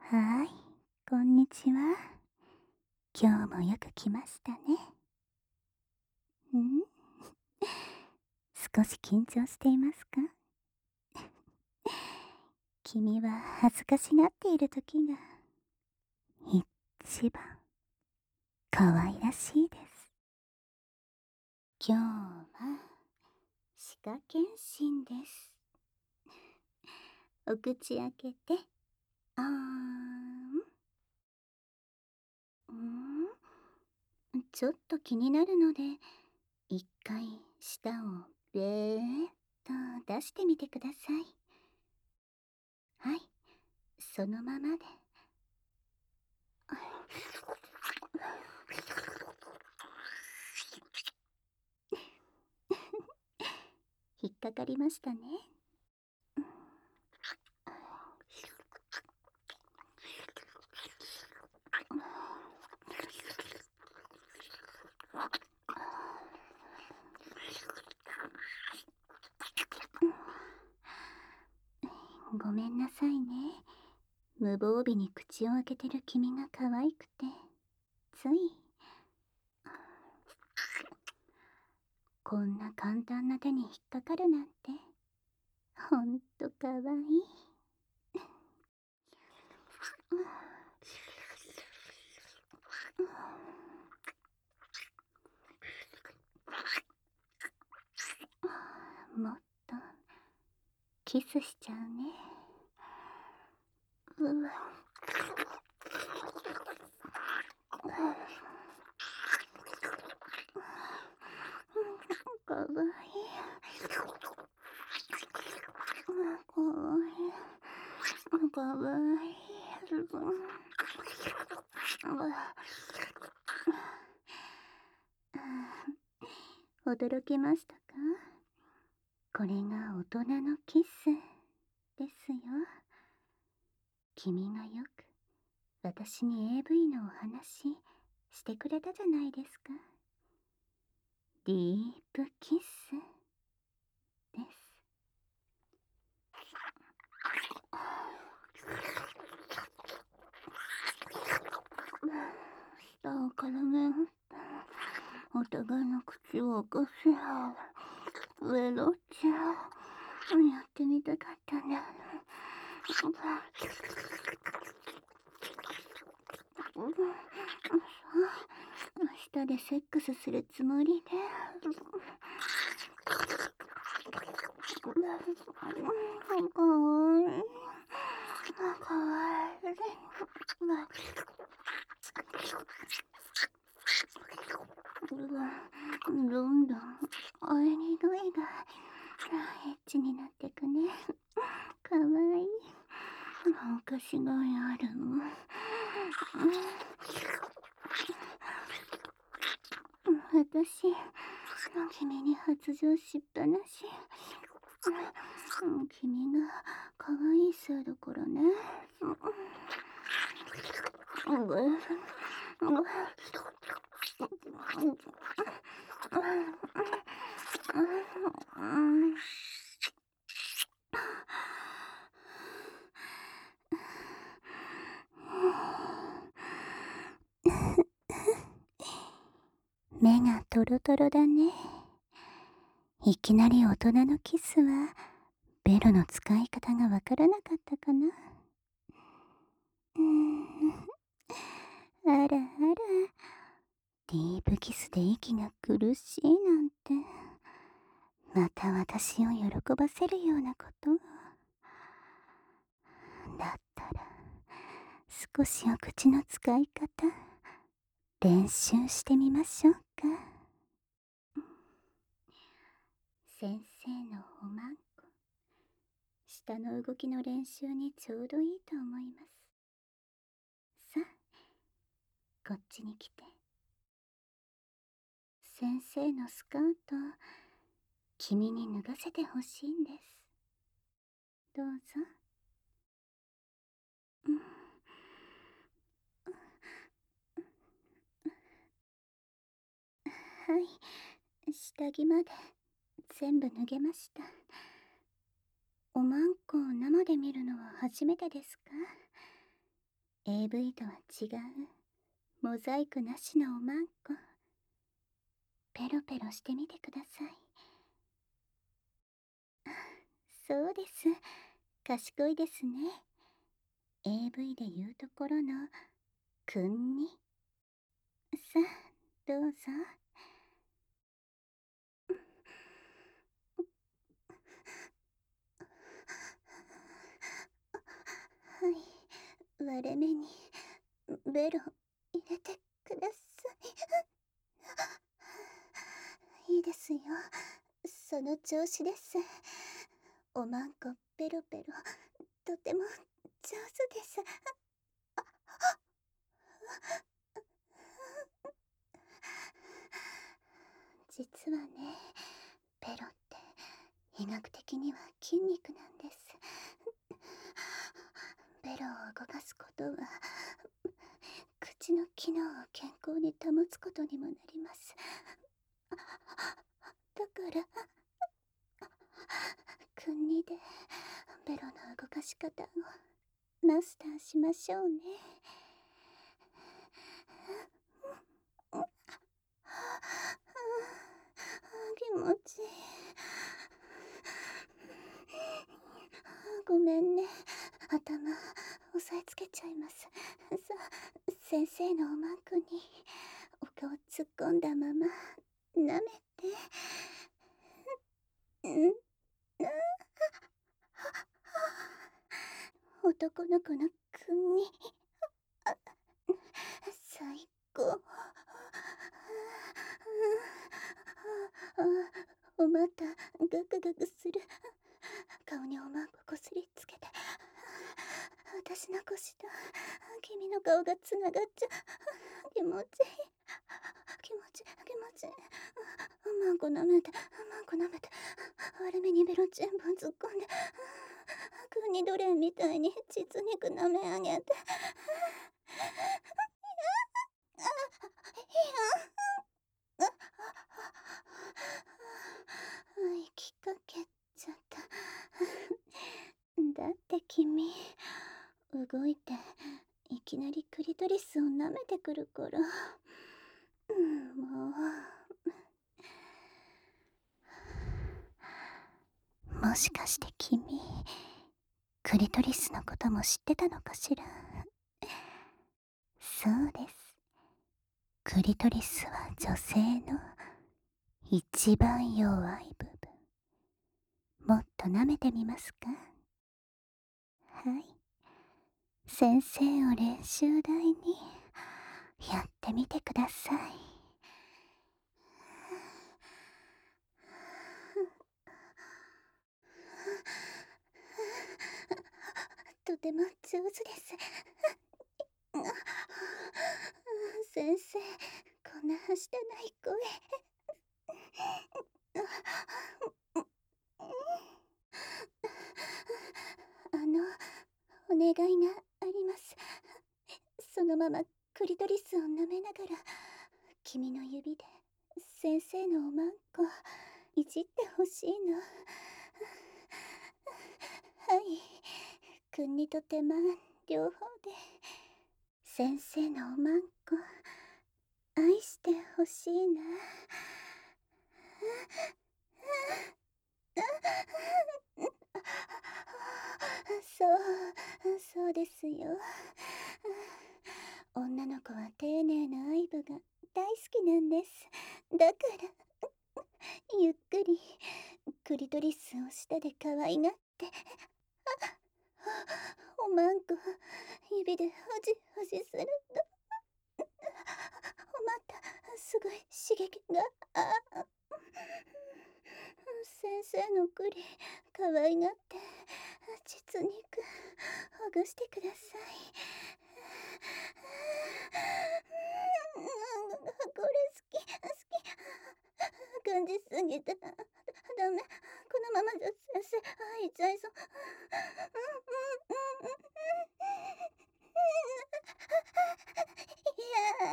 はい、こんにちは。今日もよく来ましたね。ん少し緊張していますか？君は恥ずかしがっている時が一番可愛らしいです。今日は歯科検診です。お口開けて、あーん。ちょっと気になるので、一回舌をべーっと出してみてください。はい、そのままで。引っかかりましたね。ごめんなさいね。無防備に口を開けてる君が可愛くて、つい。こんな簡単な手に引っかかるなんて、ほんと可愛い。もっとキスしちゃうね。うわ。かわいい。かわいい。かわいい。驚きましたか？これが大人のキスですよ。君がよく私に AV のお話してくれたじゃないですか。ディープキスです。舌を絡め合ってお互いの口を起こし合うベロチャやってみたかったんだ。明日でセックスするつもりで。かわいい。かわいい。どんどんおえにの絵がエッチになってくね。かわいい。おかしがいある。私、君に発情しっぱなし。君が可愛いせいだからね。目がトロトロだね。いきなり大人のキスはベロの使い方がわからなかったかな。あらあら、ディープキスで息が苦しいなんて、また私を喜ばせるようなことだったら、少しお口の使い方練習してみましょうか。先生のおまんこ、舌の動きの練習にちょうどいいと思います。さあ、こっちに来て。先生のスカート、君に脱がせてほしいんです。どうぞ。はい、下着まで全部脱げました。おまんこを生で見るのは初めてですか？ AV とは違うモザイクなしのおまんこ。ペロペロしてみてください。そうです。賢いですね。AV で言うところのくんに。さあ、どうぞ。はい、割れ目にベロ入れてください。いいですよ。その調子です。おまんこペロペロ、とても上手です。実はね、ペロって医学的には筋肉なんです。ベロを動かすことは口の機能を健康に保つことにもなります。だから君にでベロの動かし方をマスターしましょうね。気持ちいい。ごめんね、頭押さえつけちゃいます。さあ、先生のおまんこにお顔突っ込んだまま舐めて。男の子の国。最高。おまたガクガクする。顔におまんここすりつけて、私の腰と君の顔がつながっちゃう。気持ちいい、気持ちいい、気持ちいい。おまんこ舐めて、おまんこ舐めて、割れ目にベロチンポン突っ込んで、国奴隷みたいに膣肉舐め上げて。息かけちゃった。だって君、動いていきなりクリトリスを舐めてくるから。もう。もしかして君、クリトリスのことも知ってたのかしら。そうです。クリトリスは女性の一番弱い部分。もっと舐めてみますか？はい。先生を練習台にやってみてください。とても上手です。先生、こんなはしたない声。お願いがあります。そのままクリトリスを舐めながら、君の指で先生のおまんこいじってほしいの。はい、国と手間両方で先生のおまんこ愛してほしいな。そうですよ。女の子は丁寧な愛撫が大好きなんです。だからゆっくりクリトリスを舌で可愛がって、おまんこ指でほじほじすると、またすごい刺激が。先生の栗可愛がって膣肉ほぐしてください。これ好き感じすぎた。ダメ、このままじゃ先生吐いちゃいそう。いや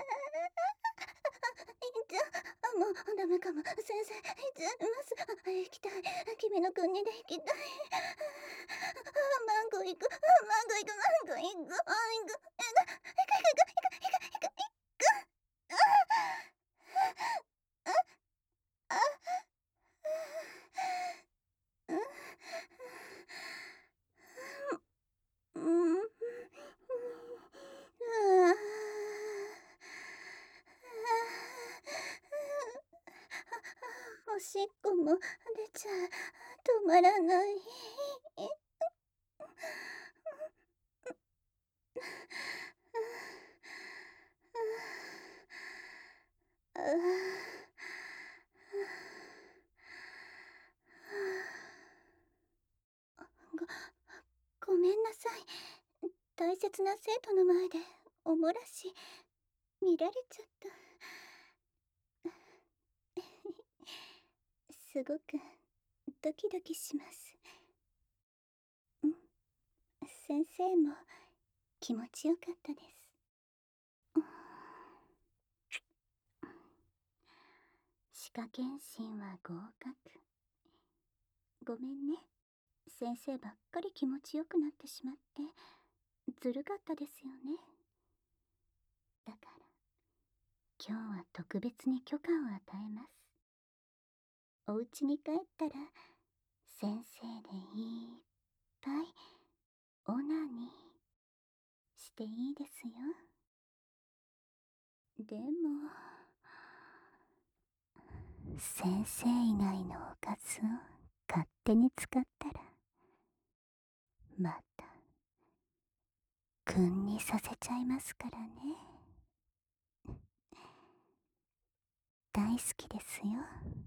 もうダメかも。先生、行っちゃいます。行きたい。君の国で行きたい。マンゴー行く。マンゴー行く。マンゴー行く。行く。 音も出ちゃ止まらない。ごめんなさい。大切な生徒の前でおもらし見られちゃった。すごくドキドキします。先生も気持ちよかったです。歯科検診は合格。ごめんね。先生ばっかり気持ちよくなってしまってずるかったですよね。だから今日は特別に許可を与えます。お家に帰ったら先生でいっぱいオナニーしていいですよ。でも先生以外のおかずを勝手に使ったらまた君にさせちゃいますからね。大好きですよ。